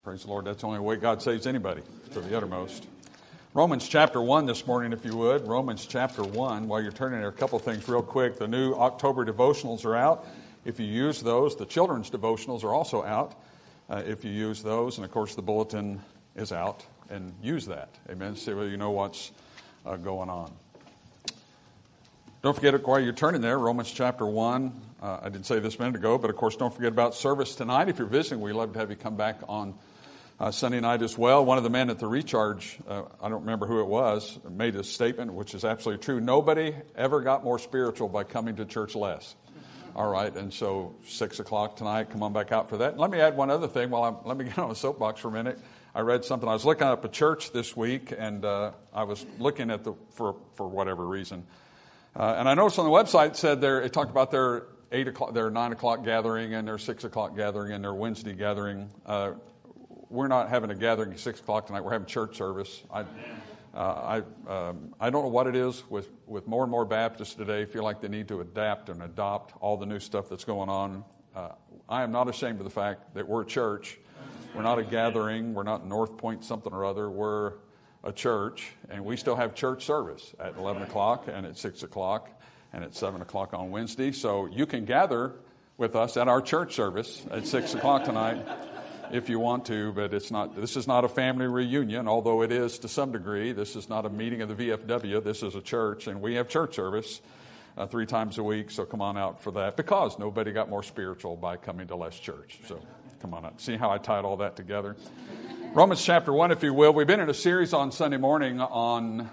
Praise the Lord. That's the only way God saves anybody, to the uttermost. Romans chapter 1 this morning, if you would. Romans chapter 1. While you're turning there, a couple things real quick. The new October devotionals are out. If you use those, the children's devotionals are also out. If you use those, and of course the bulletin is out, and use that. Amen. See whether you know what's going on. Don't forget it while you're turning there, Romans chapter 1. I didn't say this a minute ago, but of course don't forget about service tonight. If you're visiting, we'd love to have you come back on Sunday night as well. One of the men at the Recharge, I don't remember who it was, made a statement which is absolutely true. Nobody ever got more spiritual by coming to church less. All right, and so 6 o'clock tonight, come on back out for that. And let me add one other thing let me get on a soapbox for a minute. I read something. I was looking up a church this week, and I was looking at for whatever reason. And I noticed on the website it talked about their 8 o'clock, their 9 o'clock gathering, and their 6 o'clock gathering, and their Wednesday gathering. We're not having a gathering at 6 o'clock tonight. We're having church service. I don't know what it is with more and more Baptists today feel like they need to adapt and adopt all the new stuff that's going on. I am not ashamed of the fact that we're a church. We're not a gathering. We're not North Point something or other. We're a church, and we still have church service at 11 o'clock and at 6 o'clock and at 7 o'clock on Wednesday. So you can gather with us at our church service at 6 o'clock tonight if you want to, but this is not a family reunion, although it is to some degree. This is not a meeting of the VFW. This is a church, and we have church service 3 times a week, so come on out for that, because nobody got more spiritual by coming to less church. So come on out. See how I tied all that together? Romans chapter 1, if you will. We've been in a series on Sunday morning on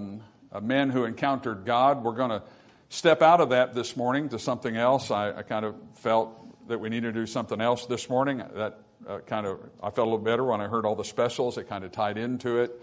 men who encountered God. We're going to step out of that this morning to something else. I kind of felt that we needed to do something else this morning. That I felt a little better when I heard all the specials. It kind of tied into it.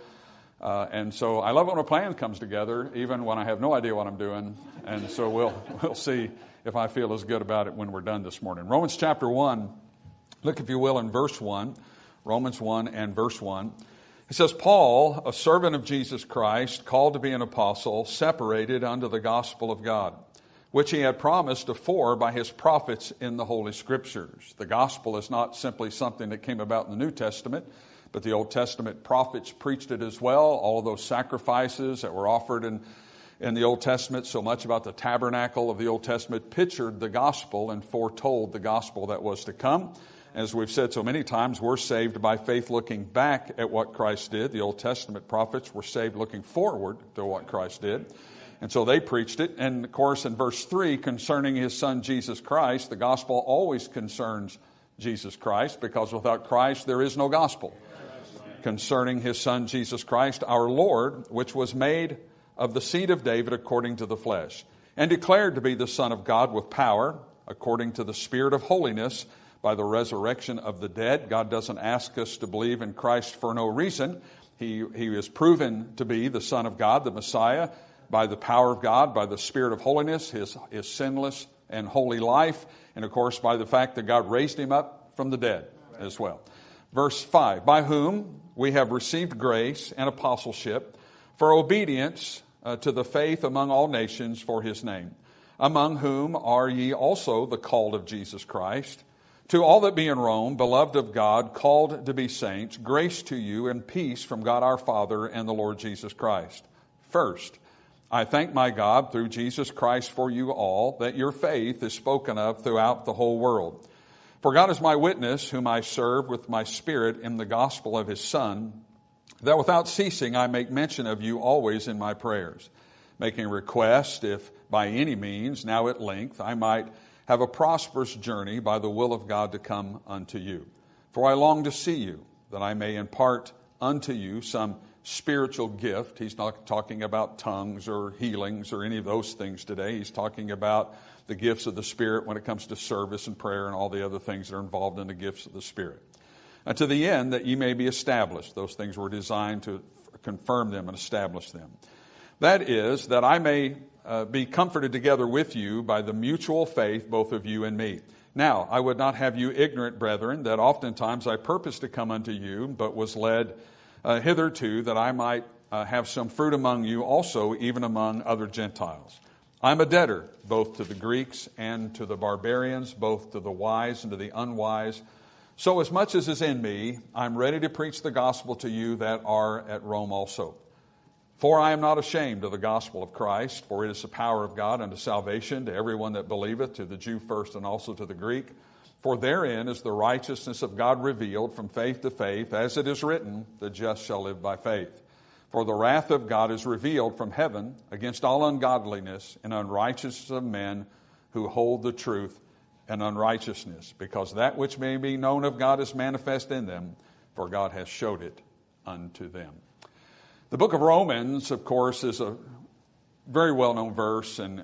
And so I love when a plan comes together, even when I have no idea what I'm doing. And so we'll see if I feel as good about it when we're done this morning. Romans chapter 1, look if you will in verse 1. Romans 1 and verse 1. It says, Paul, a servant of Jesus Christ, called to be an apostle, separated unto the gospel of God, which he had promised afore by his prophets in the Holy Scriptures. The gospel is not simply something that came about in the New Testament, but the Old Testament prophets preached it as well. All of those sacrifices that were offered in the Old Testament, so much about the tabernacle of the Old Testament, pictured the gospel and foretold the gospel that was to come. As we've said so many times, we're saved by faith looking back at what Christ did. The Old Testament prophets were saved looking forward to what Christ did. And so they preached it. And of course, in verse 3, concerning his son Jesus Christ, the gospel always concerns Jesus Christ, because without Christ there is no gospel. Concerning his son Jesus Christ, our Lord, which was made of the seed of David according to the flesh, and declared to be the Son of God with power, according to the Spirit of holiness, by the resurrection of the dead. God doesn't ask us to believe in Christ for no reason. He is proven to be the Son of God, the Messiah, by the power of God, by the Spirit of holiness, his sinless and holy life, and of course by the fact that God raised him up from the dead as well. Verse 5, by whom we have received grace and apostleship for obedience to the faith among all nations for his name, among whom are ye also the called of Jesus Christ. To all that be in Rome, beloved of God, called to be saints, grace to you and peace from God our Father and the Lord Jesus Christ. First, I thank my God through Jesus Christ for you all, that your faith is spoken of throughout the whole world. For God is my witness, whom I serve with my spirit in the gospel of his Son, that without ceasing I make mention of you always in my prayers, making request, if by any means, now at length, I might have a prosperous journey by the will of God to come unto you. For I long to see you, that I may impart unto you some spiritual gift. He's not talking about tongues or healings or any of those things today. He's talking about the gifts of the Spirit when it comes to service and prayer and all the other things that are involved in the gifts of the Spirit. And to the end that ye may be established. Those things were designed to confirm them and establish them. That is, that I may be comforted together with you by the mutual faith, both of you and me. Now, I would not have you ignorant, brethren, that oftentimes I purposed to come unto you, but was led hitherto, that I might have some fruit among you also, even among other Gentiles. I'm a debtor, both to the Greeks and to the barbarians, both to the wise and to the unwise. So as much as is in me, I'm ready to preach the gospel to you that are at Rome also. For I am not ashamed of the gospel of Christ, for it is the power of God unto salvation to everyone that believeth, to the Jew first and also to the Greek. For therein is the righteousness of God revealed from faith to faith, as it is written, the just shall live by faith. For the wrath of God is revealed from heaven against all ungodliness and unrighteousness of men who hold the truth and unrighteousness, because that which may be known of God is manifest in them, for God has showed it unto them. The book of Romans, of course, is a very well-known verse and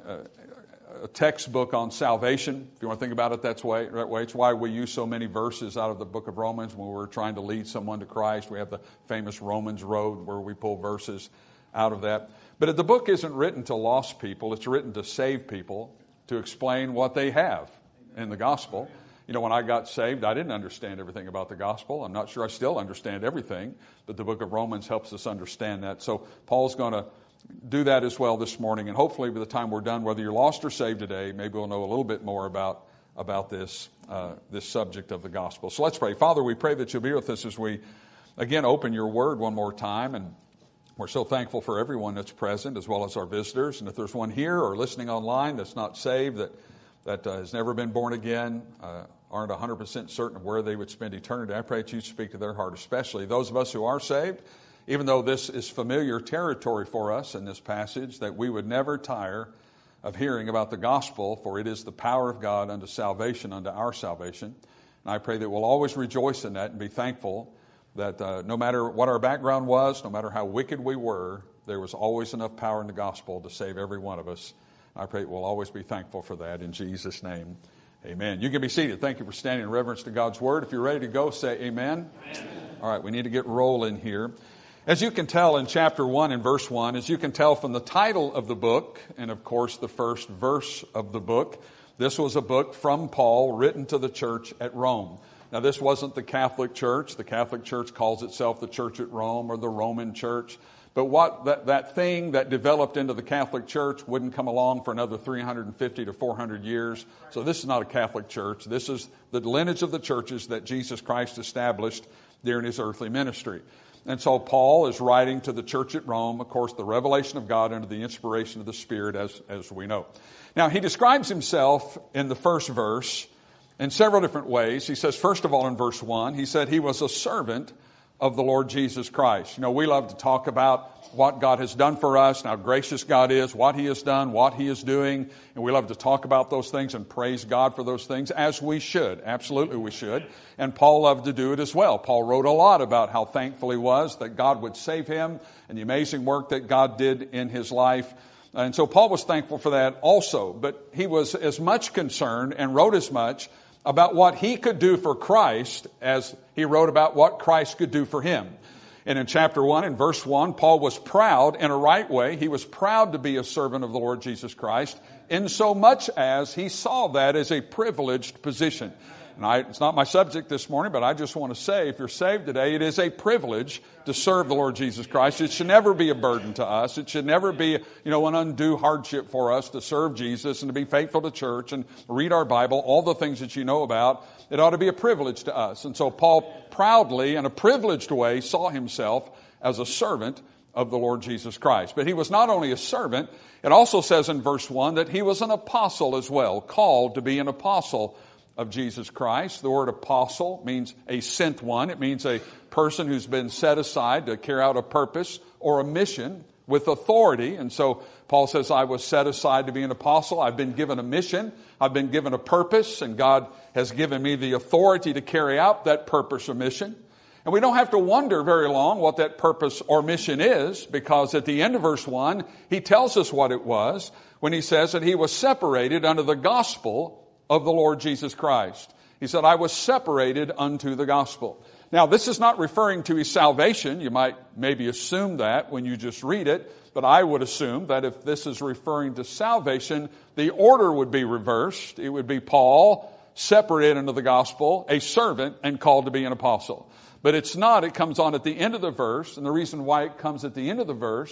a textbook on salvation. If you want to think about it that way, it's why we use so many verses out of the book of Romans when we're trying to lead someone to Christ. We have the famous Romans Road where we pull verses out of that. But the book isn't written to lost people. It's written to save people, to explain what they have in the gospel. You know, when I got saved, I didn't understand everything about the gospel. I'm not sure I still understand everything, but the book of Romans helps us understand that. So Paul's going to do that as well this morning, and hopefully by the time we're done, whether you're lost or saved today, maybe we'll know a little bit more about this subject of the gospel. So let's pray. Father, we pray that you'll be with us as we again open your word one more time, and we're so thankful for everyone that's present as well as our visitors. And if there's one here or listening online that's not saved, that has never been born again, aren't 100% certain of where they would spend eternity, I pray that you speak to their heart, especially those of us who are saved. Even though this is familiar territory for us in this passage, that we would never tire of hearing about the gospel, for it is the power of God unto salvation, unto our salvation. And I pray that we'll always rejoice in that and be thankful that no matter what our background was, no matter how wicked we were, there was always enough power in the gospel to save every one of us. I pray we'll always be thankful for that in Jesus' name. Amen. You can be seated. Thank you for standing in reverence to God's word. If you're ready to go, say amen. Amen. All right, we need to get rolling here. As you can tell in chapter 1 and verse 1, as you can tell from the title of the book, and of course the first verse of the book, this was a book from Paul written to the church at Rome. Now this wasn't the Catholic Church. The Catholic Church calls itself the Church at Rome or the Roman Church. But what that thing that developed into the Catholic Church wouldn't come along for another 350 to 400 years. So this is not a Catholic church. This is the lineage of the churches that Jesus Christ established during his earthly ministry. And so Paul is writing to the church at Rome, of course, the revelation of God under the inspiration of the Spirit, as we know. Now, he describes himself in the first verse in several different ways. He says, first of all, in verse 1, he said he was a servant of the Lord Jesus Christ. You know, we love to talk about what God has done for us, and how gracious God is, what he has done, what he is doing. And we love to talk about those things and praise God for those things, as we should. Absolutely we should. And Paul loved to do it as well. Paul wrote a lot about how thankful he was that God would save him and the amazing work that God did in his life. And so Paul was thankful for that also. But he was as much concerned and wrote as much about what he could do for Christ as he wrote about what Christ could do for him. And in chapter 1, in verse 1, Paul was proud in a right way. He was proud to be a servant of the Lord Jesus Christ, in so much as he saw that as a privileged position. And it's not my subject this morning, but I just want to say, if you're saved today, it is a privilege to serve the Lord Jesus Christ. It should never be a burden to us. It should never be, an undue hardship for us to serve Jesus and to be faithful to church and read our Bible, all the things that you know about. It ought to be a privilege to us. And so Paul proudly, in a privileged way, saw himself as a servant of the Lord Jesus Christ. But he was not only a servant, it also says in verse 1 that he was an apostle as well, called to be an apostle of Jesus Christ. The word apostle means a sent one. It means a person who's been set aside to carry out a purpose or a mission with authority. And so Paul says, I was set aside to be an apostle. I've been given a mission. I've been given a purpose, and God has given me the authority to carry out that purpose or mission. And we don't have to wonder very long what that purpose or mission is, because at the end of verse 1, he tells us what it was when he says that he was separated unto the gospel of the Lord Jesus Christ. He said, I was separated unto the gospel. Now, this is not referring to his salvation. You might maybe assume that when you just read it, but I would assume that if this is referring to salvation, the order would be reversed. It would be Paul, separated unto the gospel, a servant, and called to be an apostle. But it's not. It comes on at the end of the verse, and the reason why it comes at the end of the verse,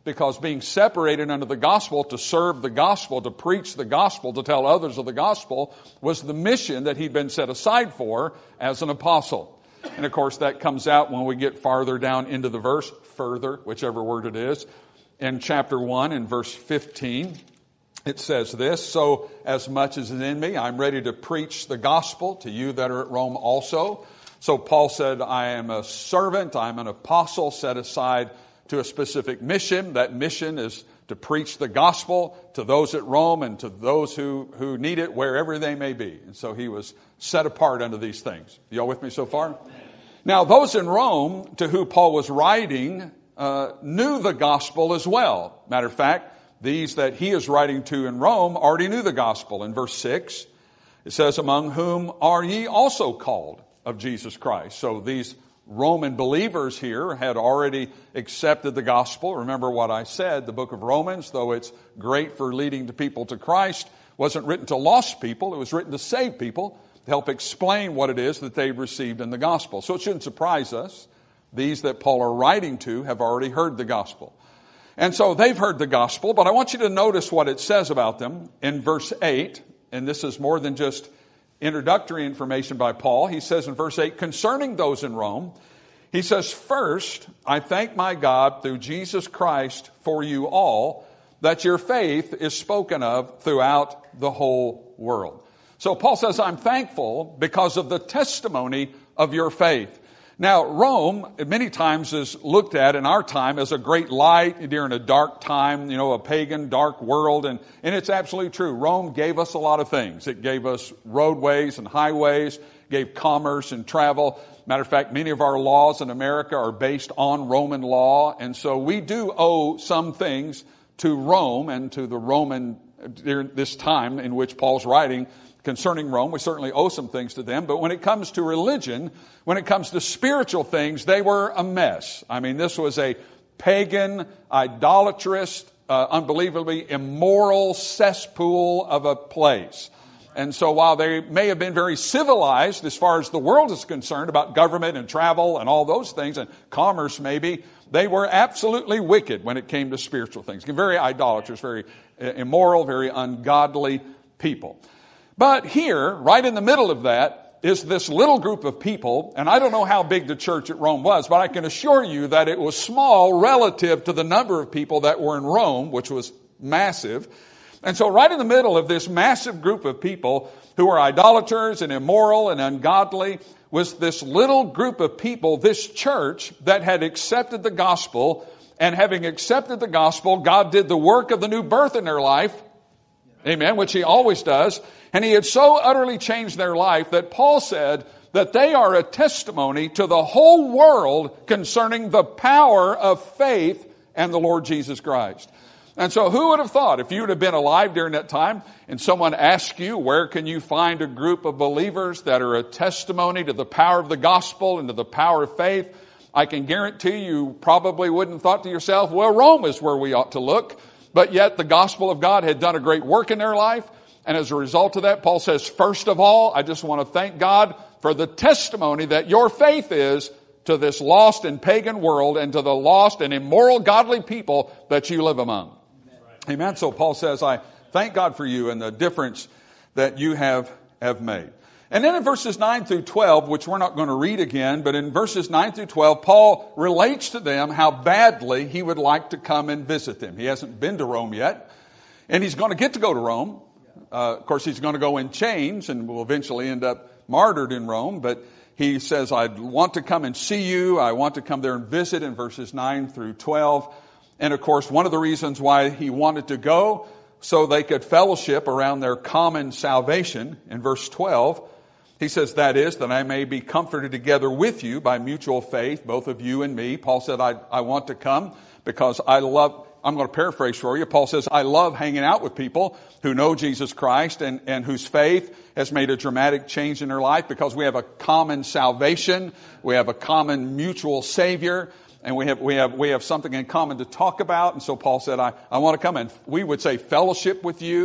because being separated under the gospel to serve the gospel, to preach the gospel, to tell others of the gospel was the mission that he'd been set aside for as an apostle. And of course that comes out when we get farther down into the verse, further, whichever word it is. In chapter 1 in verse 15, it says this, "So as much as is in me, I'm ready to preach the gospel to you that are at Rome also." So Paul said, I am a servant, I'm an apostle set aside to a specific mission. That mission is to preach the gospel to those at Rome and to those who need it wherever they may be. And so he was set apart unto these things. Y'all with me so far? Now, those in Rome to who Paul was writing knew the gospel as well. Matter of fact, these that he is writing to in Rome already knew the gospel. In verse 6, it says, "Among whom are ye also called of Jesus Christ." So these Roman believers here had already accepted the gospel. Remember what I said, the book of Romans, though it's great for leading the people to Christ, wasn't written to lost people. It was written to save people, to help explain what it is that they received in the gospel. So it shouldn't surprise us. These that Paul are writing to have already heard the gospel. And so they've heard the gospel, but I want you to notice what it says about them in verse 8. And this is more than just introductory information by Paul. He says in verse 8, concerning those in Rome, he says, "First, I thank my God through Jesus Christ for you all, that your faith is spoken of throughout the whole world." So Paul says, I'm thankful because of the testimony of your faith. Now, Rome many times is looked at in our time as a great light during a dark time, a pagan, dark world. And it's absolutely true. Rome gave us a lot of things. It gave us roadways and highways, gave commerce and travel. Matter of fact, many of our laws in America are based on Roman law. And so we do owe some things to Rome and to the Roman during this time in which Paul's writing concerning Rome. We certainly owe some things to them. But when it comes to religion, when it comes to spiritual things, they were a mess. I mean, this was a pagan, idolatrous, unbelievably immoral cesspool of a place. And so while they may have been very civilized as far as the world is concerned about government and travel and all those things and commerce maybe, they were absolutely wicked when it came to spiritual things. Very idolatrous, very immoral, very ungodly people. But here, right in the middle of that, is this little group of people, and I don't know how big the church at Rome was, but I can assure you that it was small relative to the number of people that were in Rome, which was massive. And so right in the middle of this massive group of people who were idolaters and immoral and ungodly was this little group of people, this church that had accepted the gospel, and having accepted the gospel, God did the work of the new birth in their life. Amen, which he always does. And he had so utterly changed their life that Paul said that they are a testimony to the whole world concerning the power of faith and the Lord Jesus Christ. And so who would have thought, if you would have been alive during that time and someone asked you, where can you find a group of believers that are a testimony to the power of the gospel and to the power of faith, I can guarantee you probably wouldn't have thought to yourself, well, Rome is where we ought to look. But yet the gospel of God had done a great work in their life. And as a result of that, Paul says, first of all, I just want to thank God for the testimony that your faith is to this lost and pagan world and to the lost and immoral godly people that you live among. Amen. So Paul says, I thank God for you and the difference that you have made. And then in verses 9 through 12, which we're not going to read again, but in verses 9 through 12, Paul relates to them how badly he would like to come and visit them. He hasn't been to Rome yet, and he's going to get to go to Rome. Of course, he's going to go in chains and will eventually end up martyred in Rome. But he says, I want to come and see you. I want to come there and visit in verses 9 through 12. And of course, one of the reasons why he wanted to go, so they could fellowship around their common salvation. In verse 12, he says, that is, that I may be comforted together with you by mutual faith, both of you and me. Paul said, I want to come because I'm going to paraphrase for you. Paul says, I love hanging out with people who know Jesus Christ and whose faith has made a dramatic change in their life because we have a common salvation. We have a common mutual Savior. And we have something in common to talk about. And so Paul said, I want to come and we would say fellowship with you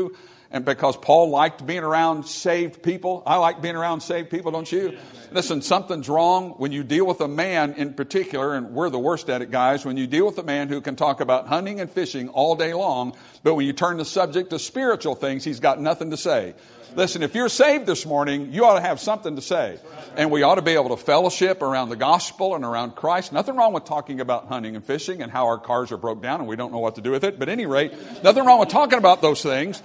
And because Paul liked being around saved people. I like being around saved people, don't you? Listen, something's wrong when you deal with a man in particular, and we're the worst at it, guys, when you deal with a man who can talk about hunting and fishing all day long, but when you turn the subject to spiritual things, he's got nothing to say. Listen, if you're saved this morning, you ought to have something to say. And we ought to be able to fellowship around the gospel and around Christ. Nothing wrong with talking about hunting and fishing and how our cars are broke down and we don't know what to do with it. But at any rate, nothing wrong with talking about those things.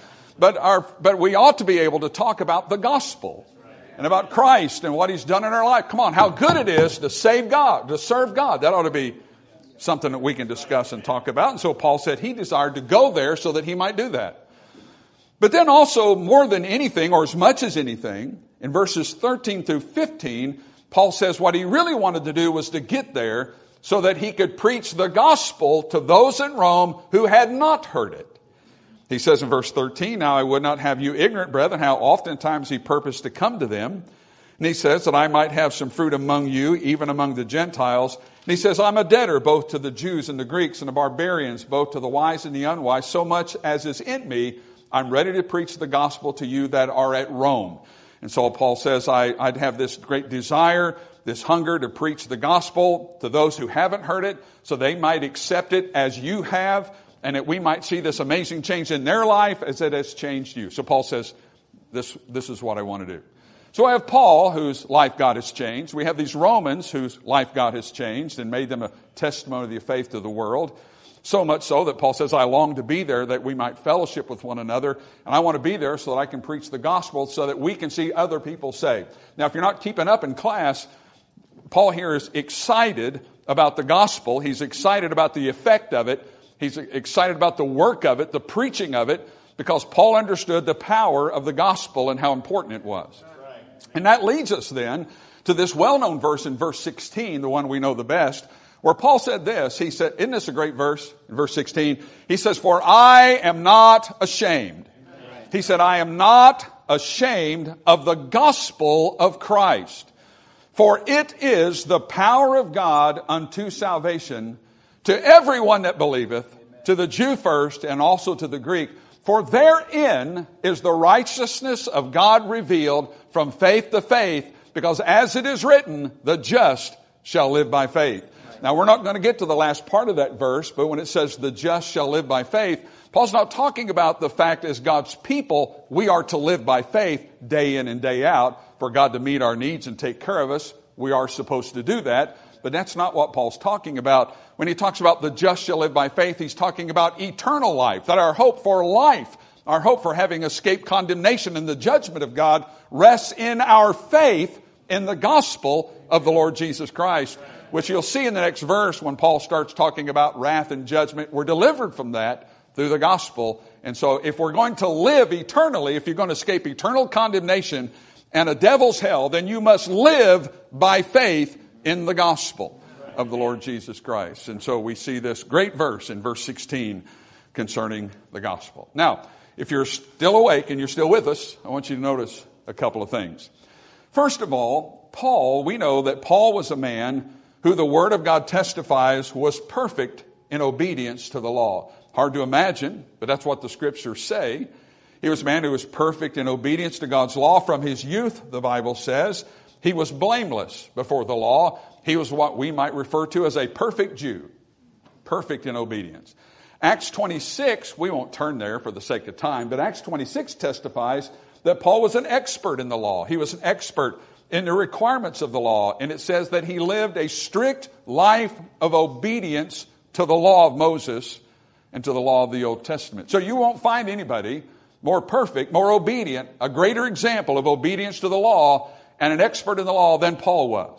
But we ought to be able to talk about the gospel and about Christ and what He's done in our life. Come on, how good it is to save God, to serve God. That ought to be something that we can discuss and talk about. And so Paul said he desired to go there so that he might do that. But then also, more than anything, or as much as anything, in verses 13 through 15, Paul says what he really wanted to do was to get there so that he could preach the gospel to those in Rome who had not heard it. He says in verse 13, now I would not have you ignorant, brethren, how oftentimes he purposed to come to them. And he says that I might have some fruit among you, even among the Gentiles. And he says, I'm a debtor both to the Jews and the Greeks and the barbarians, both to the wise and the unwise, so much as is in me. I'm ready to preach the gospel to you that are at Rome. And so Paul says, I'd have this great desire, this hunger to preach the gospel to those who haven't heard it, so they might accept it as you have, and that we might see this amazing change in their life as it has changed you. So Paul says, this is what I want to do. So I have Paul, whose life God has changed. We have these Romans whose life God has changed and made them a testimony of the faith to the world. So much so that Paul says, I long to be there that we might fellowship with one another. And I want to be there so that I can preach the gospel so that we can see other people saved. Now, if you're not keeping up in class, Paul here is excited about the gospel. He's excited about the effect of it. He's excited about the work of it, the preaching of it, because Paul understood the power of the gospel and how important it was. And that leads us then to this well-known verse in verse 16, the one we know the best, where Paul said this. He said, isn't this a great verse? In verse 16, he says, for I am not ashamed. He said, I am not ashamed of the gospel of Christ. For it is the power of God unto salvation to everyone that believeth, to the Jew first and also to the Greek. For therein is the righteousness of God revealed from faith to faith, because as it is written, the just shall live by faith. Now, we're not going to get to the last part of that verse, but when it says the just shall live by faith, Paul's not talking about the fact as God's people, we are to live by faith day in and day out for God to meet our needs and take care of us. We are supposed to do that. But that's not what Paul's talking about. When he talks about the just shall live by faith, he's talking about eternal life, that our hope for life, our hope for having escaped condemnation and the judgment of God rests in our faith in the gospel of the Lord Jesus Christ, which you'll see in the next verse when Paul starts talking about wrath and judgment. We're delivered from that through the gospel. And so if we're going to live eternally, if you're going to escape eternal condemnation and a devil's hell, then you must live by faith in the gospel of the Lord Jesus Christ. And so we see this great verse in verse 16 concerning the gospel. Now, if you're still awake and you're still with us, I want you to notice a couple of things. First of all, Paul, we know that Paul was a man who the Word of God testifies was perfect in obedience to the law. Hard to imagine, but that's what the Scriptures say. He was a man who was perfect in obedience to God's law from his youth, the Bible says. He was blameless before the law. He was what we might refer to as a perfect Jew, perfect in obedience. Acts 26, we won't turn there for the sake of time, but Acts 26 testifies that Paul was an expert in the law. He was an expert in the requirements of the law, and it says that he lived a strict life of obedience to the law of Moses and to the law of the Old Testament. So you won't find anybody more perfect, more obedient, a greater example of obedience to the law and an expert in the law than Paul was.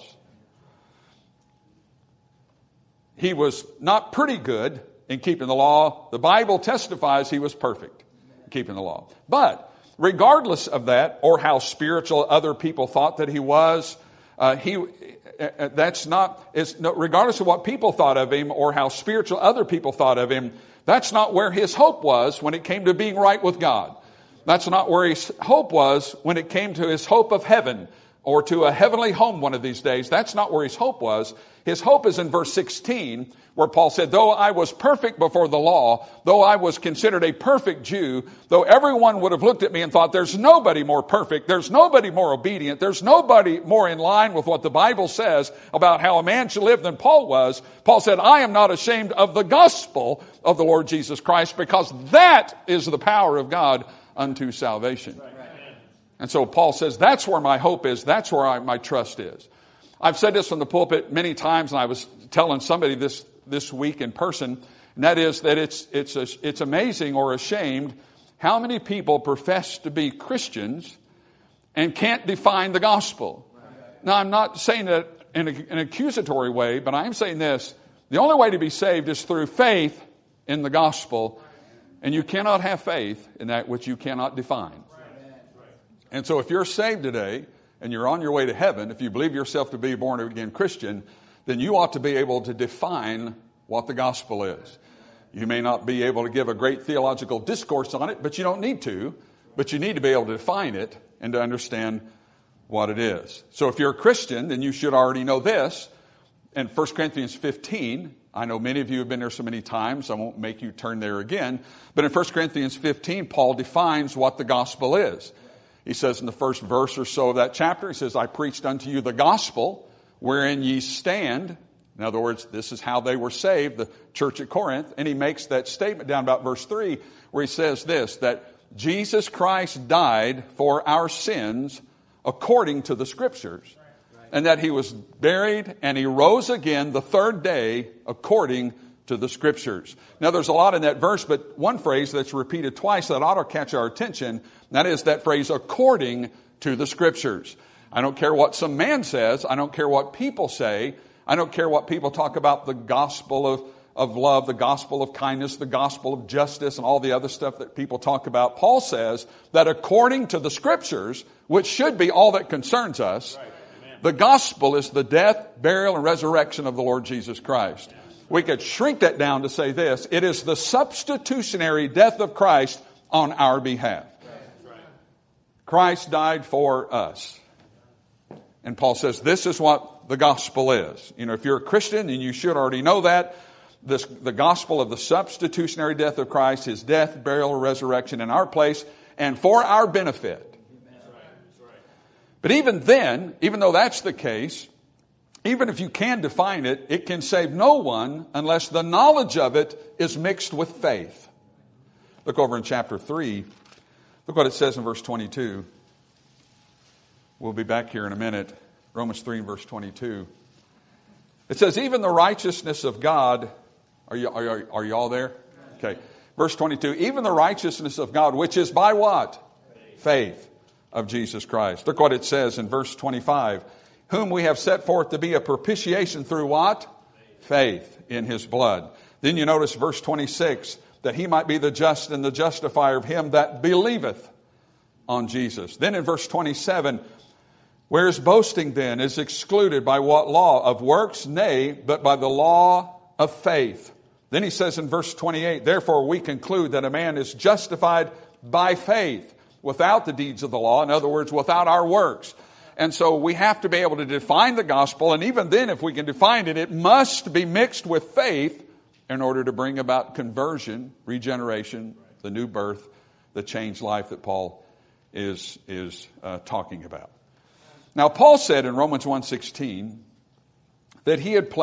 He was not pretty good in keeping the law. The Bible testifies he was perfect in keeping the law. But regardless of that, or how spiritual other people thought that he was, regardless of what people thought of him or how spiritual other people thought of him, that's not where his hope was when it came to being right with God. That's not where his hope was when it came to his hope of heaven, or to a heavenly home one of these days. That's not where his hope was. His hope is in verse 16, where Paul said, though I was perfect before the law, though I was considered a perfect Jew, though everyone would have looked at me and thought, there's nobody more perfect, there's nobody more obedient, there's nobody more in line with what the Bible says about how a man should live than Paul was, Paul said, I am not ashamed of the gospel of the Lord Jesus Christ, because that is the power of God unto salvation. And so Paul says, that's where my hope is, that's where my trust is. I've said this from the pulpit many times, and I was telling somebody this week in person, and that is that it's amazing or ashamed how many people profess to be Christians and can't define the gospel. Now, I'm not saying that in an accusatory way, but I'm saying this: the only way to be saved is through faith in the gospel, and you cannot have faith in that which you cannot define. And so if you're saved today and you're on your way to heaven, if you believe yourself to be a born again Christian, then you ought to be able to define what the gospel is. You may not be able to give a great theological discourse on it, but you don't need to. But you need to be able to define it and to understand what it is. So if you're a Christian, then you should already know this. In 1 Corinthians 15, I know many of you have been there so many times, I won't make you turn there again. But in 1 Corinthians 15, Paul defines what the gospel is. He says in the first verse or so of that chapter, he says, I preached unto you the gospel wherein ye stand. In other words, this is how they were saved, the church at Corinth. And he makes that statement down about verse 3 where he says this, that Jesus Christ died for our sins according to the Scriptures. And that he was buried and he rose again the third day according to the Scriptures. Now there's a lot in that verse, but one phrase that's repeated twice that ought to catch our attention, and that is that phrase, according to the Scriptures. I don't care what some man says. I don't care what people say. I don't care what people talk about the gospel of love, the gospel of kindness, the gospel of justice, and all the other stuff that people talk about. Paul says that according to the Scriptures, which should be all that concerns us, the gospel is the death, burial, and resurrection of the Lord Jesus Christ. We could shrink that down to say this: it is the substitutionary death of Christ on our behalf. Christ died for us. And Paul says this is what the gospel is. You know, if you're a Christian, and you should already know that, the gospel of the substitutionary death of Christ, his death, burial, resurrection in our place, and for our benefit. But even then, even though that's the case, even if you can define it, it can save no one unless the knowledge of it is mixed with faith. Look over in chapter 3. Look what it says in verse 22. We'll be back here in a minute. Romans 3 and verse 22. It says, even the righteousness of God. Are you all there? Okay. Verse 22. Even the righteousness of God, which is by what? Faith of Jesus Christ. Look what it says in verse 25. Whom we have set forth to be a propitiation through what? Faith in his blood. Then you notice verse 26, that he might be the just and the justifier of him that believeth on Jesus. Then in verse 27, whereas boasting then is excluded by what law? Of works? Nay, but by the law of faith. Then he says in verse 28, therefore we conclude that a man is justified by faith without the deeds of the law. In other words, without our works. And so we have to be able to define the gospel. And even then, if we can define it, it must be mixed with faith in order to bring about conversion, regeneration, the new birth, the changed life that Paul is talking about. Now, Paul said in Romans 1:16 that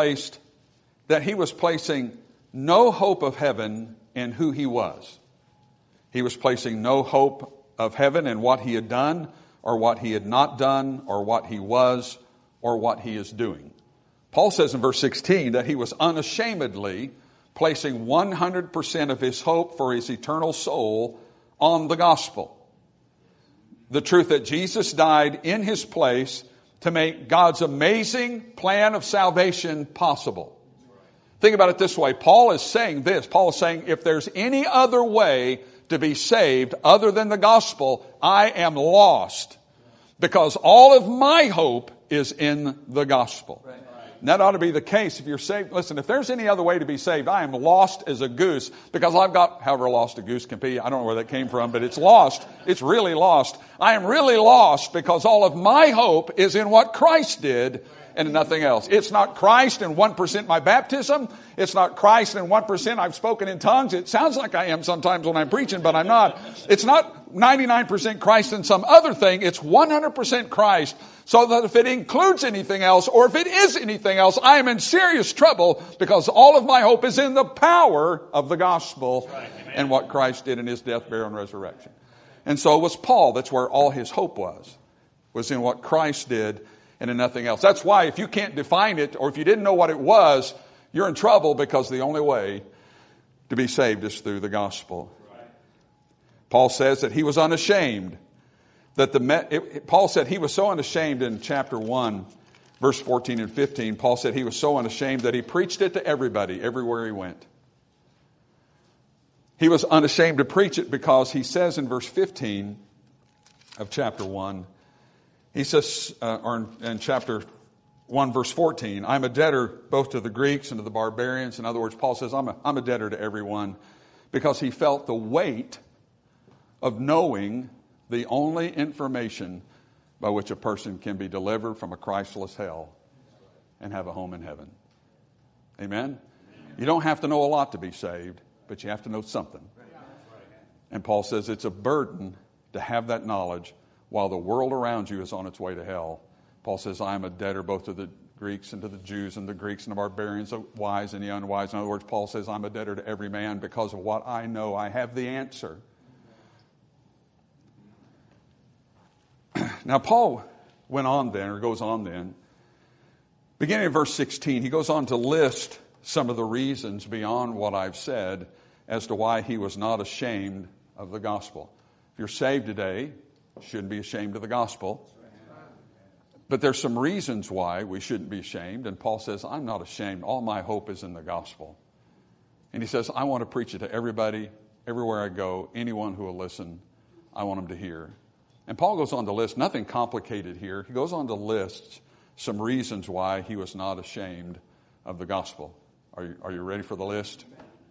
he was placing no hope of heaven in who he was. He was placing no hope of heaven in what he had done, or what he had not done, or what he was, or what he is doing. Paul says in verse 16 that he was unashamedly placing 100% of his hope for his eternal soul on the gospel. The truth that Jesus died in his place to make God's amazing plan of salvation possible. Think about it this way. Paul is saying this. Paul is saying, if there's any other way to be saved other than the gospel, I am lost, because all of my hope is in the gospel. And that ought to be the case if you're saved. Listen, if there's any other way to be saved, I am lost as a goose because I've got, however lost a goose can be. I don't know where that came from, but it's lost. It's really lost. I am really lost because all of my hope is in what Christ did and nothing else. It's not Christ and 1% my baptism. It's not Christ and 1% I've spoken in tongues. It sounds like I am sometimes when I'm preaching, but I'm not. It's not 99% Christ and some other thing. It's 100% Christ. So that if it includes anything else, or if it is anything else, I am in serious trouble because all of my hope is in the power of the gospel and what Christ did in his death, burial, and resurrection. And so was Paul. That's where all his hope was in what Christ did and in nothing else. That's why if you can't define it, or if you didn't know what it was, you're in trouble because the only way to be saved is through the gospel. Paul says that he was unashamed. Paul said he was so unashamed in chapter 1, verse 14 and 15. Paul said he was so unashamed that he preached it to everybody, everywhere he went. He was unashamed to preach it because he says in verse 15 of chapter 1, he says, or in chapter 1, verse 14, I'm a debtor both to the Greeks and to the barbarians. In other words, Paul says, I'm a debtor to everyone because he felt the weight of knowing the only information by which a person can be delivered from a Christless hell and have a home in heaven. Amen? You don't have to know a lot to be saved, but you have to know something. And Paul says it's a burden to have that knowledge while the world around you is on its way to hell. Paul says, I am a debtor both to the Greeks and to the Jews and the Greeks and the barbarians, the wise and the unwise. In other words, Paul says, I'm a debtor to every man because of what I know. I have the answer. Now, Paul went on then, or goes on then, beginning in verse 16, he goes on to list some of the reasons beyond what I've said as to why he was not ashamed of the gospel. If you're saved today, you shouldn't be ashamed of the gospel. But there's some reasons why we shouldn't be ashamed. And Paul says, I'm not ashamed. All my hope is in the gospel. And he says, I want to preach it to everybody, everywhere I go, anyone who will listen, I want them to hear. And Paul goes on to list, nothing complicated here. He goes on to list some reasons why he was not ashamed of the gospel. Are you ready for the list?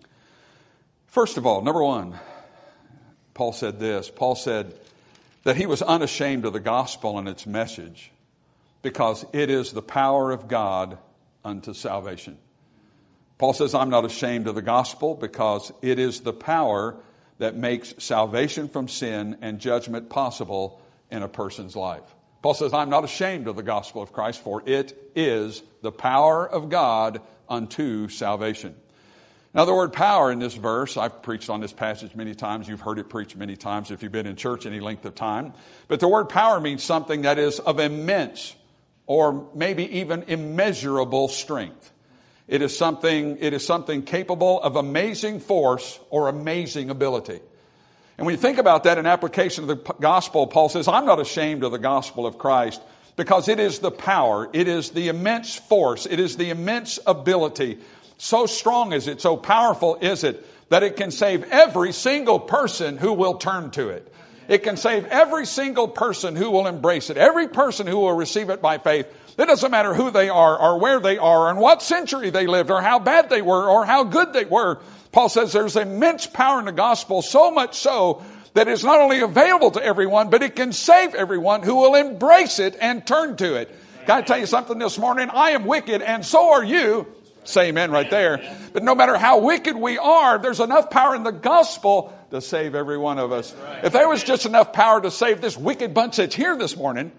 First of all, number one, Paul said this. Paul said that he was unashamed of the gospel and its message because it is the power of God unto salvation. Paul says, I'm not ashamed of the gospel because it is the power that makes salvation from sin and judgment possible in a person's life. Paul says, I'm not ashamed of the gospel of Christ, for it is the power of God unto salvation. Now, the word power in this verse, I've preached on this passage many times. You've heard it preached many times if you've been in church any length of time. But the word power means something that is of immense or maybe even immeasurable strength. It is something capable of amazing force or amazing ability. And when you think about that in application of the gospel, Paul says, I'm not ashamed of the gospel of Christ because it is the power, it is the immense force, it is the immense ability. So strong is it, so powerful is it, that it can save every single person who will turn to it. It can save every single person who will embrace it, every person who will receive it by faith. It doesn't matter who they are or where they are and what century they lived or how bad they were or how good they were. Paul says there's immense power in the gospel, so much so that it's not only available to everyone, but it can save everyone who will embrace it and turn to it. Can I tell you something this morning? I am wicked and so are you. Say amen right there. But no matter how wicked we are, there's enough power in the gospel to save every one of us. If there was just enough power to save this wicked bunch that's here this morning,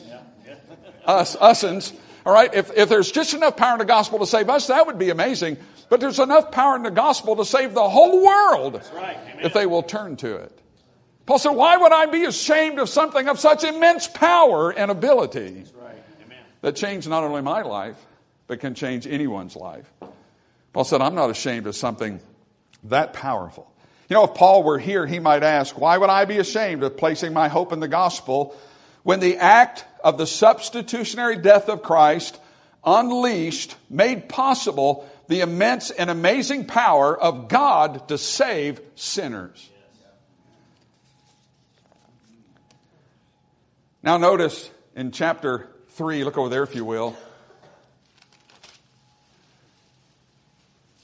us'ns, all right, if there's just enough power in the gospel to save us, that would be amazing. But there's enough power in the gospel to save the whole world if they will turn to it. Paul said, why would I be ashamed of something of such immense power and ability that changed not only my life, but can change anyone's life? Paul said, I'm not ashamed of something that powerful. You know, if Paul were here, he might ask, why would I be ashamed of placing my hope in the gospel when the act of the substitutionary death of Christ unleashed, made possible the immense and amazing power of God to save sinners? Now notice in chapter 3, look over there if you will.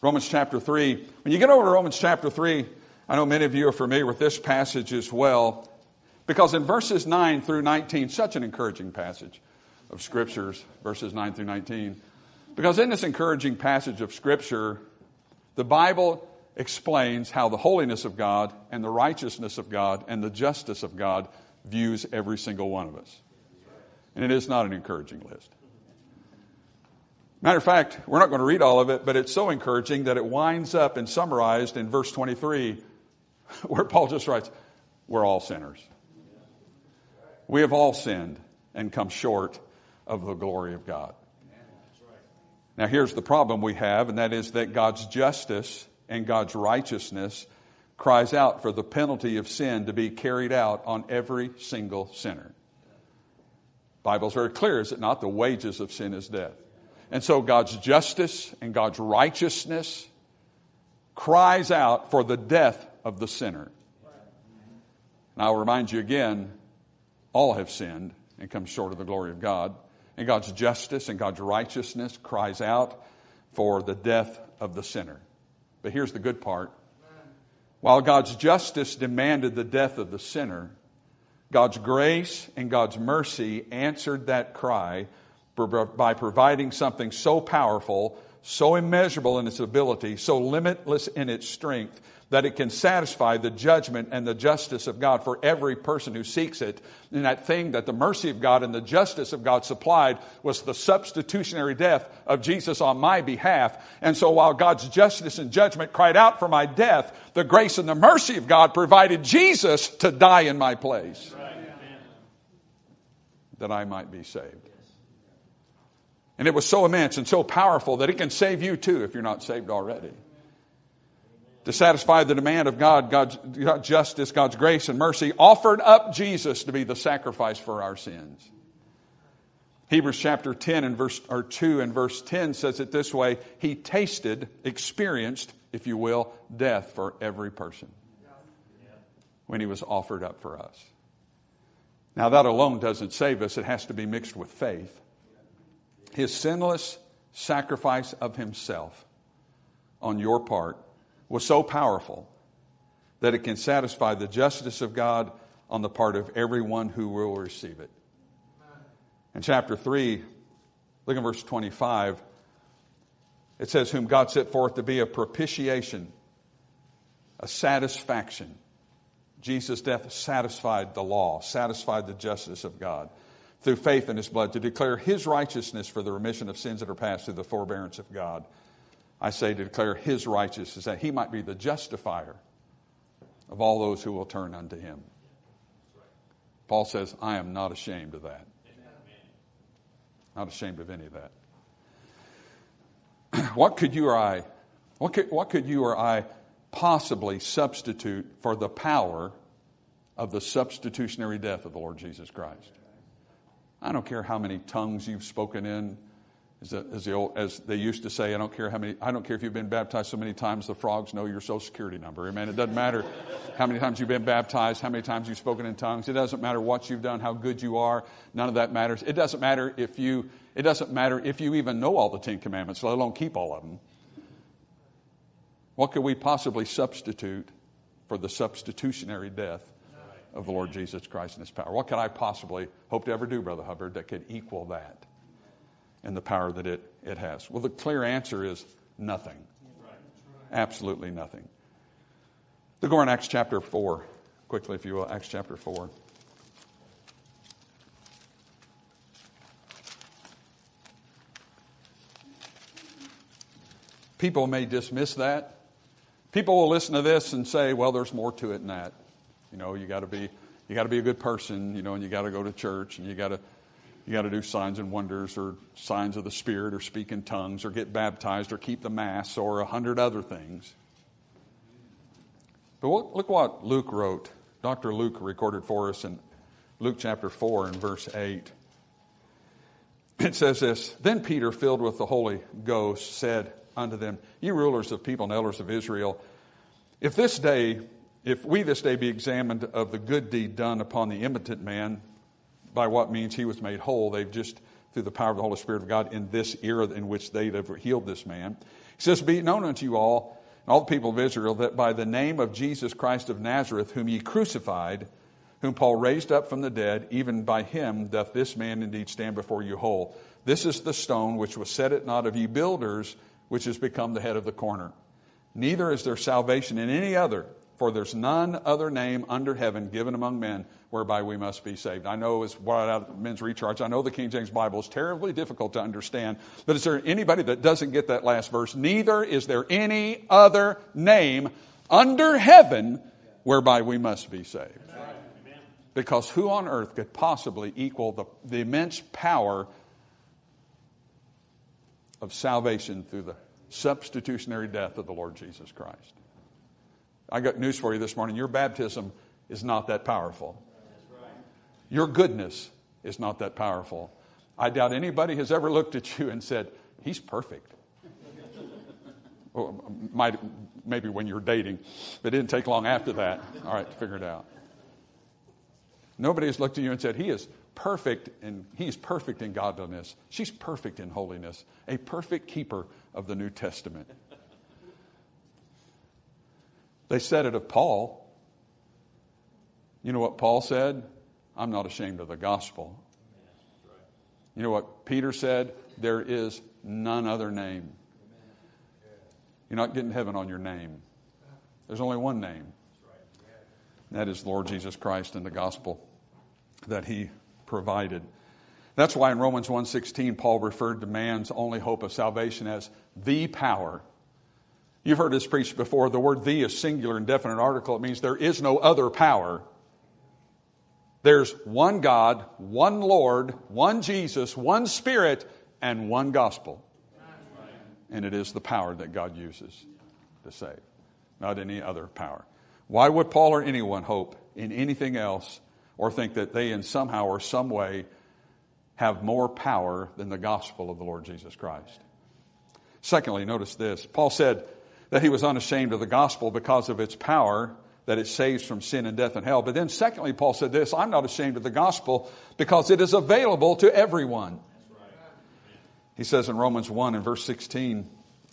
Romans chapter 3. When you get over to Romans chapter 3, I know many of you are familiar with this passage as well, because in verses 9 through 19, such an encouraging passage of Scriptures, verses 9 through 19. Because in this encouraging passage of Scripture, the Bible explains how the holiness of God and the righteousness of God and the justice of God views every single one of us. And it is not an encouraging list. Matter of fact, we're not going to read all of it, but it's so encouraging that it winds up and summarized in verse 23, where Paul just writes, we're all sinners. We have all sinned and come short of the glory of God. Now here's the problem we have, and that is that God's justice and God's righteousness cries out for the penalty of sin to be carried out on every single sinner. The Bible's very clear, is it not? The wages of sin is death. And so God's justice and God's righteousness cries out for the death of the sinner. And I'll remind you again, all have sinned and come short of the glory of God. And God's justice and God's righteousness cries out for the death of the sinner. But here's the good part. While God's justice demanded the death of the sinner, God's grace and God's mercy answered that cry by providing something so powerful, so immeasurable in its ability, so limitless in its strength, that it can satisfy the judgment and the justice of God for every person who seeks it. And that thing that the mercy of God and the justice of God supplied was the substitutionary death of Jesus on my behalf. And so while God's justice and judgment cried out for my death, the grace and the mercy of God provided Jesus to die in my place, that I might be saved. And it was so immense and so powerful that it can save you too if you're not saved already. To satisfy the demand of God, God's justice, God's grace and mercy, offered up Jesus to be the sacrifice for our sins. Hebrews chapter 10 and verse 2 and verse 10 says it this way: He tasted, experienced, if you will, death for every person when He was offered up for us. Now that alone doesn't save us. It has to be mixed with faith. His sinless sacrifice of Himself on your part was so powerful that it can satisfy the justice of God on the part of everyone who will receive it. In chapter 3, look at verse 25. It says, whom God set forth to be a propitiation, a satisfaction. Jesus' death satisfied the law, satisfied the justice of God through faith in His blood, to declare His righteousness for the remission of sins that are past through the forbearance of God. I say to declare His righteousness, that He might be the justifier of all those who will turn unto Him. Paul says, I am not ashamed of that. Not ashamed of any of that. What could you or I possibly substitute for the power of the substitutionary death of the Lord Jesus Christ? I don't care how many tongues you've spoken in. As they used to say, I don't care if you've been baptized so many times the frogs know your social security number. Amen. It doesn't matter how many times you've been baptized, how many times you've spoken in tongues. It doesn't matter what you've done, how good you are. None of that matters. It doesn't matter if you even know all the 10 Commandments, let alone keep all of them. What could we possibly substitute for the substitutionary death of the Lord Jesus Christ and His power? What could I possibly hope to ever do, Brother Hubbard, that could equal that and the power that it has? Well, the clear answer is nothing. Absolutely nothing. Let's go on Acts chapter 4. Quickly, if you will, Acts chapter 4. People may dismiss that. People will listen to this and say, well, there's more to it than that. You know, you got to be a good person, you know, and you got to go to church, and you got to do signs and wonders, or signs of the Spirit, or speak in tongues, or get baptized, or keep the Mass, or 100 other things. But look what Luke wrote. Dr. Luke recorded for us in Luke chapter 4 and verse 8. It says this: Then Peter, filled with the Holy Ghost, said unto them, Ye rulers of people and elders of Israel, if we this day be examined of the good deed done upon the impotent man, by what means he was made whole. They've just through the power of the Holy Spirit of God in this era in which they have healed this man. He says, be it known unto you all, and all the people of Israel, that by the name of Jesus Christ of Nazareth, whom ye crucified, whom Paul raised up from the dead, even by him doth this man indeed stand before you whole. This is the stone which was set at naught of ye builders, which has become the head of the corner. Neither is there salvation in any other, for there's none other name under heaven given among men whereby we must be saved. I know it's brought out of Men's Recharge. I know the King James Bible is terribly difficult to understand. But is there anybody that doesn't get that last verse? Neither is there any other name under heaven whereby we must be saved. Because who on earth could possibly equal the immense power of salvation through the substitutionary death of the Lord Jesus Christ? I got news for you this morning. Your baptism is not that powerful. Your goodness is not that powerful. I doubt anybody has ever looked at you and said, he's perfect. Well, maybe when you were dating, but it didn't take long after that. All right, to figure it out. Nobody has looked at you and said, he is perfect, and he's perfect in godliness. She's perfect in holiness. A perfect keeper of the New Testament. They said it of Paul. You know what Paul said? I'm not ashamed of the gospel. You know what Peter said? There is none other name. You're not getting heaven on your name. There's only one name. And that is the Lord Jesus Christ and the gospel that he provided. That's why in Romans 1:16, Paul referred to man's only hope of salvation as the power. You've heard this preached before. The word "the" is singular and definite article. It means there is no other power. There's one God, one Lord, one Jesus, one Spirit, and one gospel. And it is the power that God uses to save, not any other power. Why would Paul or anyone hope in anything else or think that they in somehow or some way have more power than the gospel of the Lord Jesus Christ? Secondly, notice this. Paul said that he was unashamed of the gospel because of its power, that it saves from sin and death and hell. But then secondly, Paul said this, I'm not ashamed of the gospel because it is available to everyone. He says in Romans 1 and verse 16,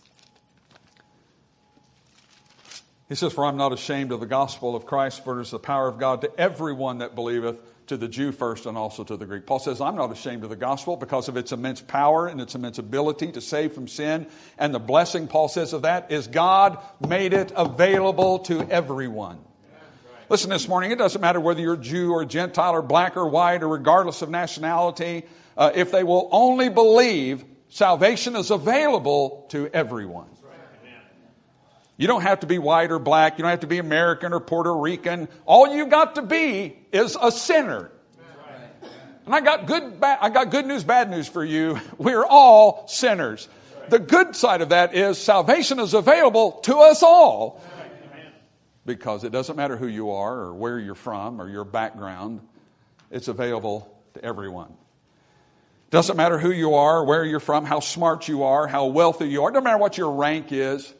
he says, for I'm not ashamed of the gospel of Christ, for it is the power of God to everyone that believeth, to the Jew first and also to the Greek. Paul says, I'm not ashamed of the gospel because of its immense power and its immense ability to save from sin. And the blessing, Paul says, of that is God made it available to everyone. Listen, this morning, it doesn't matter whether you're a Jew or Gentile or black or white or regardless of nationality. If they will only believe, salvation is available to everyone. You don't have to be white or black. You don't have to be American or Puerto Rican. All you got to be is a sinner. And I got good news, bad news for you. We're all sinners. The good side of that is salvation is available to us all. Because it doesn't matter who you are or where you're from or your background. It's available to everyone. Doesn't matter who you are, where you're from, how smart you are, how wealthy you are. Doesn't matter what your rank is.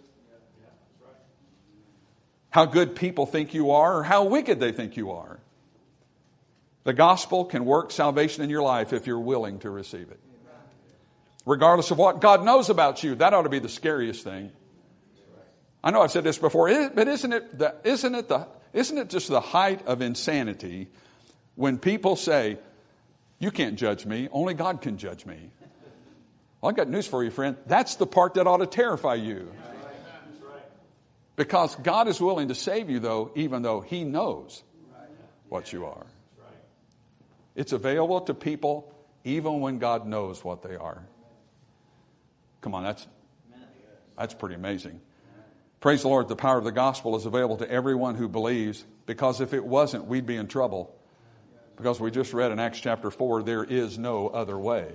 How good people think you are or how wicked they think you are. The gospel can work salvation in your life if you're willing to receive it. Regardless of what God knows about you, that ought to be the scariest thing. I know I've said this before, but isn't it just the height of insanity when people say, you can't judge me, only God can judge me? Well, I've got news for you, friend. That's the part that ought to terrify you. Because God is willing to save you, though, even though he knows what you are. It's available to people even when God knows what they are. Come on, that's pretty amazing. Praise the Lord, the power of the gospel is available to everyone who believes, because if it wasn't, we'd be in trouble. Because we just read in Acts chapter 4, there is no other way.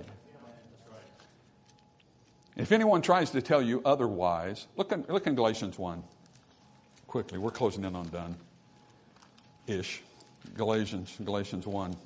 If anyone tries to tell you otherwise, look in Galatians 1. Quickly, we're closing in on done-ish. Galatians 1.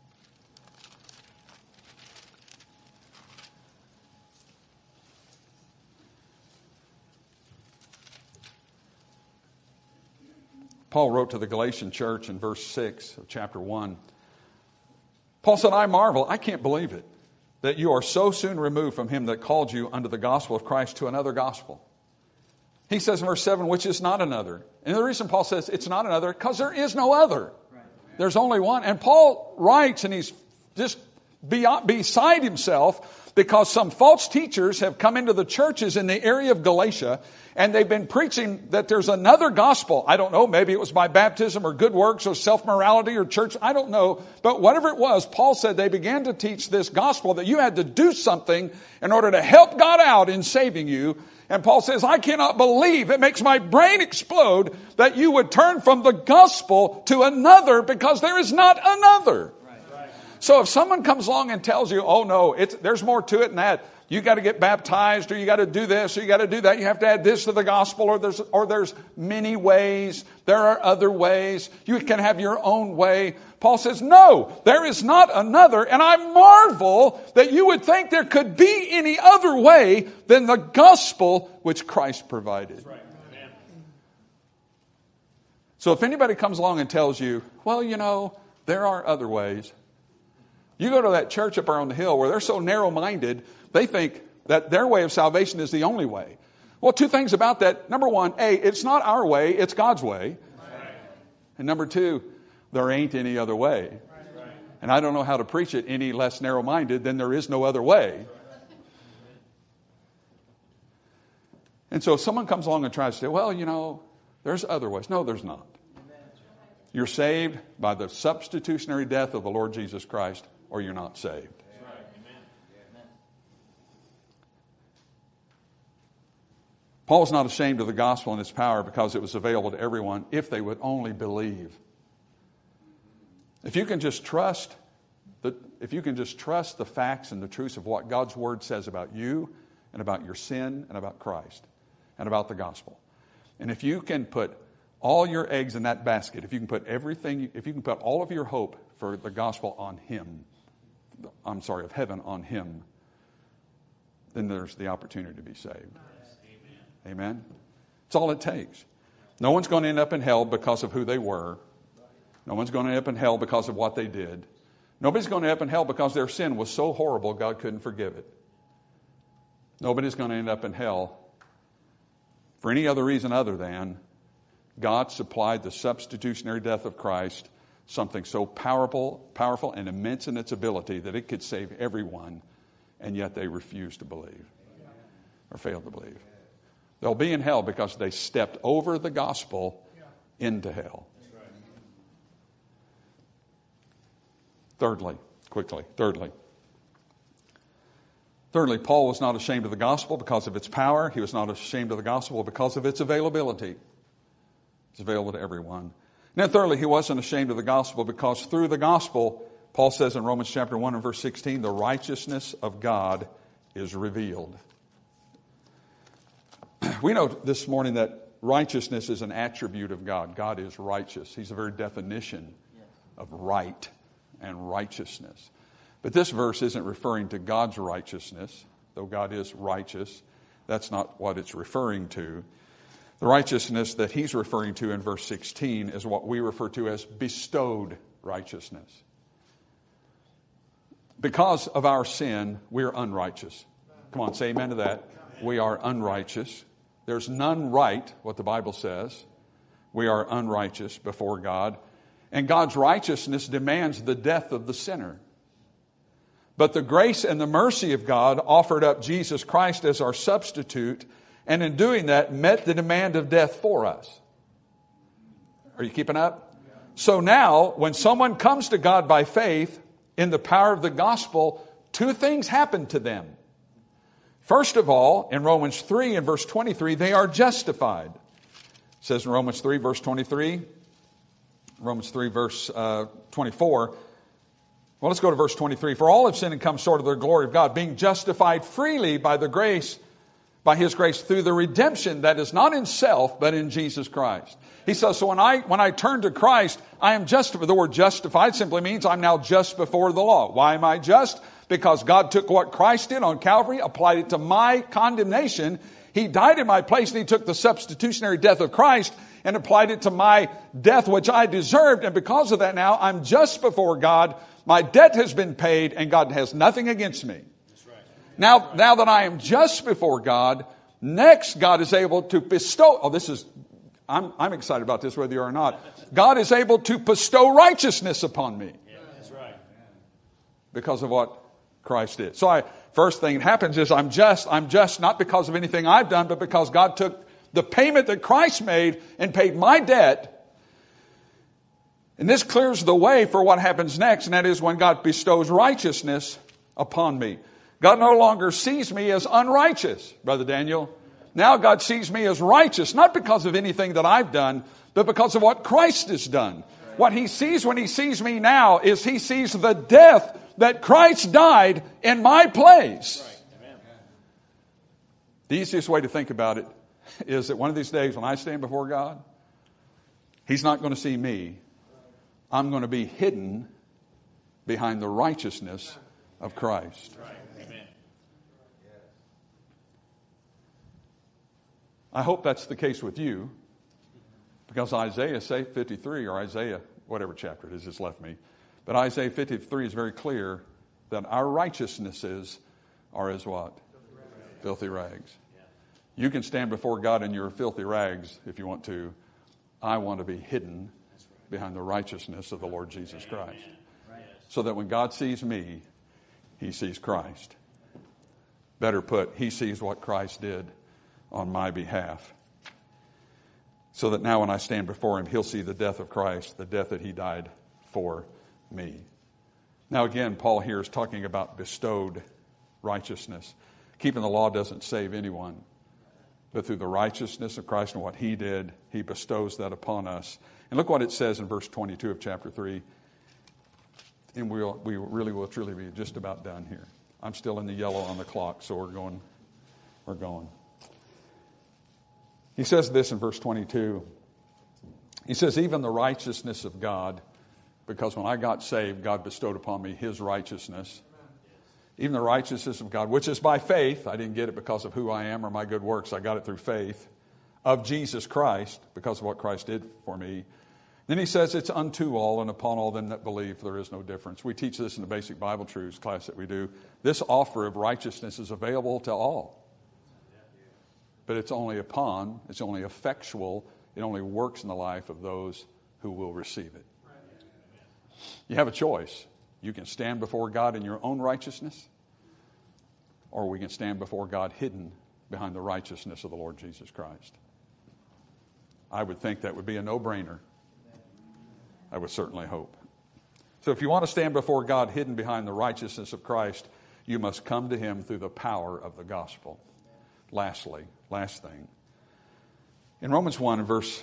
Paul wrote to the Galatian church in verse 6 of chapter 1. Paul said, I marvel, I can't believe it, that you are so soon removed from him that called you unto the gospel of Christ to another gospel. He says in verse 7, which is not another. And the reason Paul says it's not another, because there is no other. There's only one. And Paul writes, and he's just beside himself, because some false teachers have come into the churches in the area of Galatia, and they've been preaching that there's another gospel. I don't know, maybe it was by baptism or good works or self-morality or church. I don't know. But whatever it was, Paul said they began to teach this gospel that you had to do something in order to help God out in saving you. And Paul says, I cannot believe, it makes my brain explode, that you would turn from the gospel to another, because there is not another. Right. So if someone comes along and tells you, oh no, there's more to it than that. You got to get baptized, or you got to do this, or you got to do that. You have to add this to the gospel, or there's many ways. There are other ways. You can have your own way. Paul says, no, there is not another. And I marvel that you would think there could be any other way than the gospel which Christ provided. That's right. Amen. So if anybody comes along and tells you, well, you know, there are other ways. You go to that church up there on the hill where they're so narrow-minded, they think that their way of salvation is the only way. Well, two things about that. Number one, it's not our way, it's God's way. Right. And number two, there ain't any other way. Right. And I don't know how to preach it any less narrow-minded than there is no other way. And so if someone comes along and tries to say, well, you know, there's other ways. No, there's not. You're saved by the substitutionary death of the Lord Jesus Christ, or you're not saved. Paul's not ashamed of the gospel and its power, because it was available to everyone if they would only believe. If you can just trust the facts and the truths of what God's word says about you and about your sin and about Christ and about the gospel. And if you can put all your eggs in that basket, if you can put all of your hope for the gospel on him, of heaven on him, then there's the opportunity to be saved. Amen. It's all it takes. No one's going to end up in hell because of who they were. No one's going to end up in hell because of what they did. Nobody's going to end up in hell because their sin was so horrible God couldn't forgive it. Nobody's going to end up in hell for any other reason other than God supplied the substitutionary death of Christ, something so powerful and immense in its ability that it could save everyone, and yet they refused to believe or failed to believe. They'll be in hell because they stepped over the gospel into hell. Thirdly, Paul was not ashamed of the gospel because of its power. He was not ashamed of the gospel because of its availability. It's available to everyone. And then thirdly, he wasn't ashamed of the gospel because through the gospel, Paul says in Romans chapter 1 and verse 16, the righteousness of God is revealed. We know this morning that righteousness is an attribute of God. God is righteous. He's the very definition of right and righteousness. But this verse isn't referring to God's righteousness, though God is righteous. That's not what it's referring to. The righteousness that he's referring to in verse 16 is what we refer to as bestowed righteousness. Because of our sin, we're unrighteous. Come on, say amen to that. We are unrighteous. There's none right, what the Bible says. We are unrighteous before God. And God's righteousness demands the death of the sinner. But the grace and the mercy of God offered up Jesus Christ as our substitute, and in doing that met the demand of death for us. Are you keeping up? So now, when someone comes to God by faith in the power of the gospel, two things happen to them. First of all, in Romans 3 and verse 23, they are justified. It says in Romans 3 verse 23, Romans 3 verse 24. Well, let's go to verse 23. For all have sinned and come short of the glory of God, being justified freely by His grace through the redemption that is not in self, but in Jesus Christ. He says, so when I turn to Christ, I am justified. The word justified simply means I'm now just before the law. Why am I just? Because God took what Christ did on Calvary, applied it to my condemnation. He died in my place, and He took the substitutionary death of Christ and applied it to my death, which I deserved. And because of that now, I'm just before God. My debt has been paid, and God has nothing against me. Now that I am just before God, next God is able to bestow. I'm excited about this whether you are or not. God is able to bestow righteousness upon me. That's right. Because of what Christ did. So first thing that happens is I'm just not because of anything I've done, but because God took the payment that Christ made and paid my debt. And this clears the way for what happens next, and that is when God bestows righteousness upon me. God no longer sees me as unrighteous, Brother Daniel. Now God sees me as righteous, not because of anything that I've done, but because of what Christ has done. What he sees when he sees me now is he sees the death that Christ died in my place. The easiest way to think about it is that one of these days when I stand before God, he's not going to see me. I'm going to be hidden behind the righteousness of Christ. I hope that's the case with you, because Isaiah 53, or Isaiah, whatever chapter it is, it's left me. But Isaiah 53 is very clear that our righteousnesses are as what? Filthy rags. You can stand before God in your filthy rags if you want to. I want to be hidden behind the righteousness of the Lord Jesus Christ. So that when God sees me, he sees Christ. Better put, he sees what Christ did on my behalf. So that now when I stand before him, he'll see the death of Christ, the death that he died for me. Now again, Paul here is talking about bestowed righteousness. Keeping the law doesn't save anyone. But through the righteousness of Christ and what he did, he bestows that upon us. And look what it says in verse 22 of chapter 3. And we really will truly be just about done here. I'm still in the yellow on the clock, so we're going. He says this in verse 22. He says, even the righteousness of God, because when I got saved, God bestowed upon me his righteousness. Even the righteousness of God, which is by faith. I didn't get it because of who I am or my good works. I got it through faith of Jesus Christ, because of what Christ did for me. Then he says, it's unto all and upon all them that believe, there is no difference. We teach this in the basic Bible truths class that we do. This offer of righteousness is available to all. But it's only effectual, it only works in the life of those who will receive it. You have a choice. You can stand before God in your own righteousness, or we can stand before God hidden behind the righteousness of the Lord Jesus Christ. I would think that would be a no-brainer. I would certainly hope. So if you want to stand before God hidden behind the righteousness of Christ, you must come to him through the power of the gospel. Lastly, last thing. In Romans 1 and verse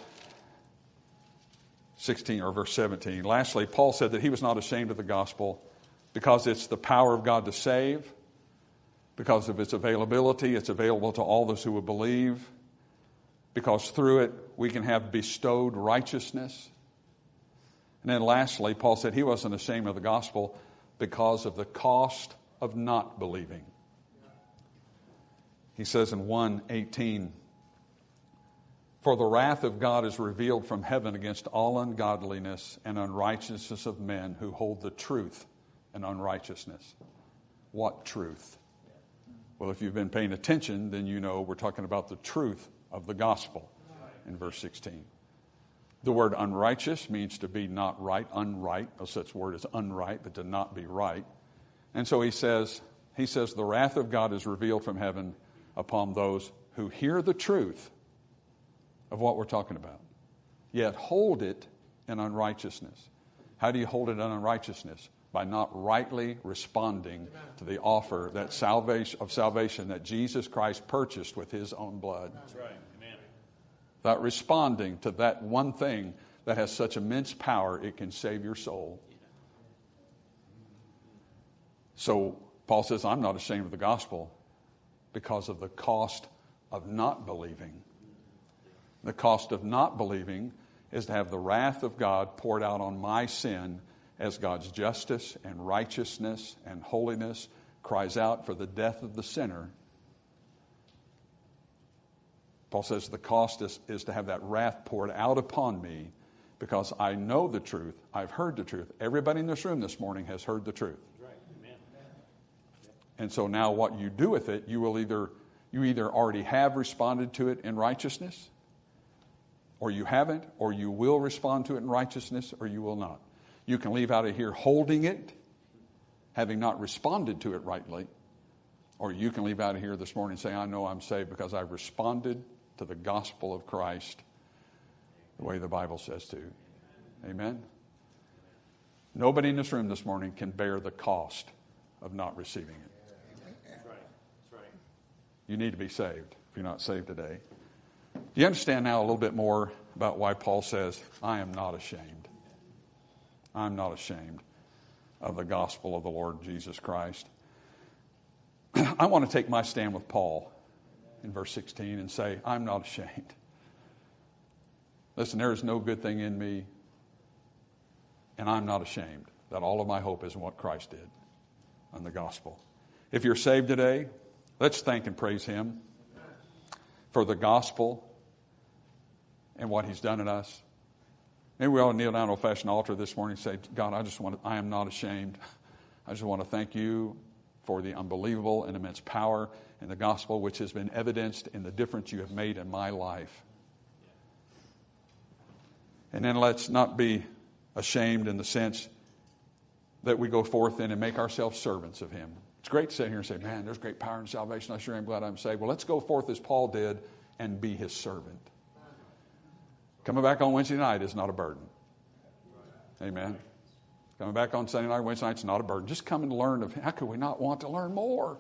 16 or verse 17, lastly, Paul said that he was not ashamed of the gospel because it's the power of God to save, because of its availability. It's available to all those who will believe, because through it we can have bestowed righteousness. And then lastly, Paul said he wasn't ashamed of the gospel because of the cost of not believing. He says in 1:18, for the wrath of God is revealed from heaven against all ungodliness and unrighteousness of men who hold the truth in unrighteousness. What truth? Well, if you've been paying attention, then you know we're talking about the truth of the gospel in verse 16. The word unrighteous means to be not right, unright. No such word as unright, but to not be right. And so he says, the wrath of God is revealed from heaven upon those who hear the truth of what we're talking about, yet hold it in unrighteousness. How do you hold it in unrighteousness? By not rightly responding to the offer that salvation that Jesus Christ purchased with his own blood. That's right. Amen. Without responding to that one thing that has such immense power, it can save your soul. So Paul says, I'm not ashamed of the gospel because of the cost of not believing. The cost of not believing is to have the wrath of God poured out on my sin as God's justice and righteousness and holiness cries out for the death of the sinner. Paul says the cost is to have that wrath poured out upon me because I know the truth. I've heard the truth. Everybody in this room this morning has heard the truth. And so now what you do with it, you either already have responded to it in righteousness, or you haven't, or you will respond to it in righteousness, or you will not. You can leave out of here holding it, having not responded to it rightly, or you can leave out of here this morning and say, I know I'm saved because I've responded to the gospel of Christ the way the Bible says to. Amen? Nobody in this room this morning can bear the cost of not receiving it. That's right. That's right. You need to be saved if you're not saved today. Do you understand now a little bit more about why Paul says, I am not ashamed. I'm not ashamed of the gospel of the Lord Jesus Christ. I want to take my stand with Paul in verse 16 and say, I'm not ashamed. Listen, there is no good thing in me, and I'm not ashamed that all of my hope is in what Christ did on the gospel. If you're saved today, let's thank and praise Him for the gospel and what He's done in us. Maybe we ought to kneel down at old-fashioned altar this morning and say, God, I am not ashamed. I just want to thank you for the unbelievable and immense power in the gospel, which has been evidenced in the difference you have made in my life. And then let's not be ashamed in the sense that we go forth in and make ourselves servants of Him. It's great to sit here and say, man, there's great power in salvation. I sure am glad I'm saved. Well, let's go forth as Paul did and be His servant. Coming back on Wednesday night is not a burden. Amen. Coming back on Sunday night, Wednesday night is not a burden. Just come and learn of. How could we not want to learn more?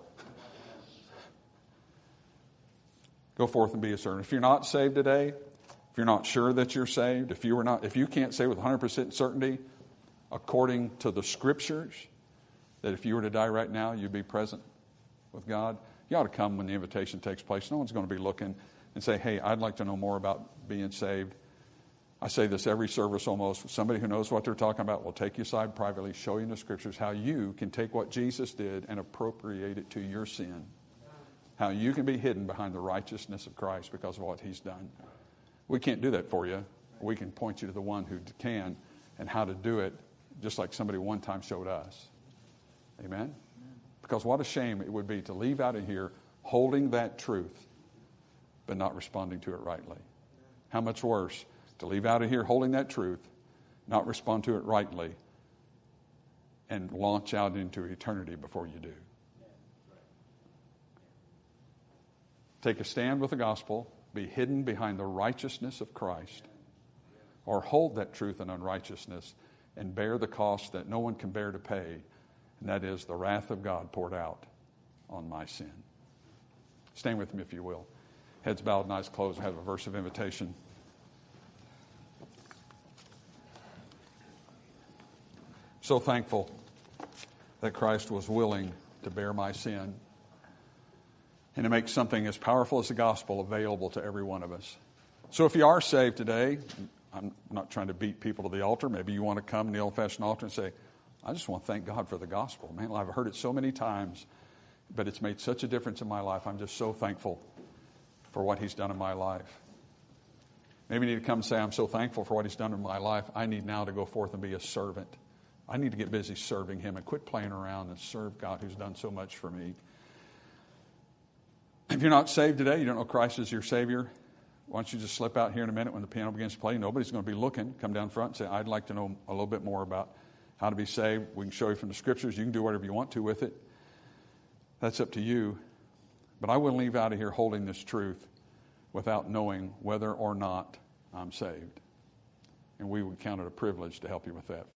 Go forth and be a servant. If you're not saved today, if you're not sure that you're saved, if you can't say with 100% certainty, according to the Scriptures, that if you were to die right now, you'd be present with God, you ought to come when the invitation takes place. No one's going to be looking and say, hey, I'd like to know more about being saved. I say this every service almost. Somebody who knows what they're talking about will take you aside privately, show you in the Scriptures how you can take what Jesus did and appropriate it to your sin. How you can be hidden behind the righteousness of Christ because of what He's done. We can't do that for you. We can point you to the one who can and how to do it, just like somebody one time showed us. Amen? Because what a shame it would be to leave out of here holding that truth but not responding to it rightly. How much worse to leave out of here holding that truth, not respond to it rightly, and launch out into eternity before you do. Take a stand with the gospel, be hidden behind the righteousness of Christ, or hold that truth in unrighteousness and bear the cost that no one can bear to pay, and that is the wrath of God poured out on my sin. Stand with me if you will. Heads bowed and eyes closed. I have a verse of invitation. So thankful that Christ was willing to bear my sin and to make something as powerful as the gospel available to every one of us. So if you are saved today, I'm not trying to beat people to the altar. Maybe you want to come to the old-fashioned altar and say, I just want to thank God for the gospel. Man, I've heard it so many times, but it's made such a difference in my life. I'm just so thankful for what He's done in my life. Maybe you need to come and say, I'm so thankful for what He's done in my life. I need now to go forth and be a servant. I need to get busy serving Him and quit playing around and serve God who's done so much for me. If you're not saved today, you don't know Christ is your Savior, why don't you just slip out here in a minute when the piano begins to play? Nobody's going to be looking. Come down front and say, I'd like to know a little bit more about how to be saved. We can show you from the Scriptures. You can do whatever you want to with it. That's up to you. But I wouldn't leave out of here holding this truth without knowing whether or not I'm saved. And we would count it a privilege to help you with that.